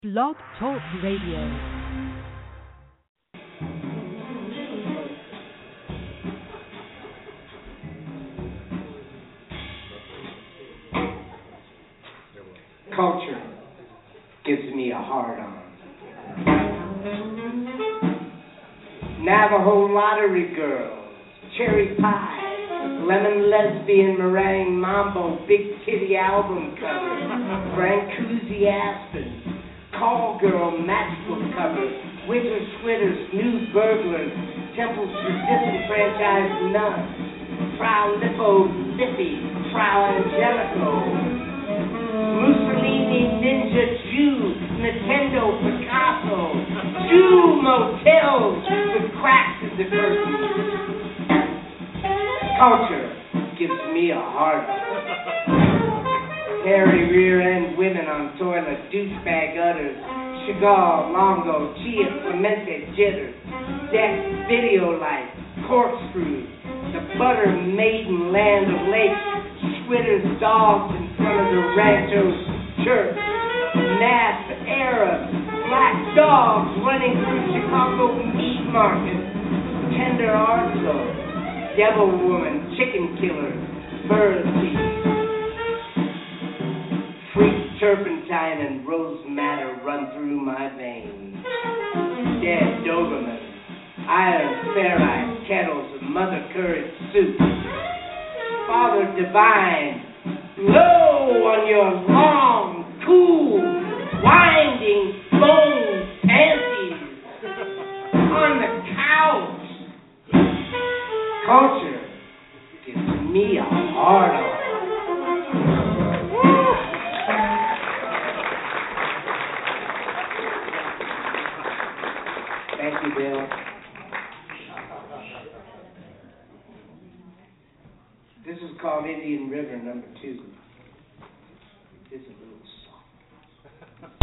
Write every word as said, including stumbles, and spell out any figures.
Blog Talk Radio. Culture gives me a hard-on. Navajo lottery girls, cherry pie, lemon lesbian meringue mambo, big titty album cover, Frank Cousy Aspen, call girl matchbook cover, winter sweaters, new burglars, temples for disenfranchised nuns, Frau Lippo Lippi, Frau Angelico, Mussolini, Ninja Jew, Nintendo, Picasso, Jew motels with cracks in the curtains. Culture gives me a heart. Hairy rear-end women on toilet, douchebag udders, Chagall, Longo, Chia, Clemente, jitters, deck, video lights, corkscrews, the butter maiden land of lakes, Schwitter's dogs in front of the Rancho's church, Nass Arabs, black dogs running through Chicago meat market, tender arzo, devil woman, chicken killer, bird thief, freak turpentine and rose madder run through my veins, dead Doberman, iron ferrite, kettles of mother courage soup, Father Divine, low on your long, cool, winding, bone panties on the couch. Culture gives me a hard on. Thank you, Bill. This is called Indian River number two. This is a little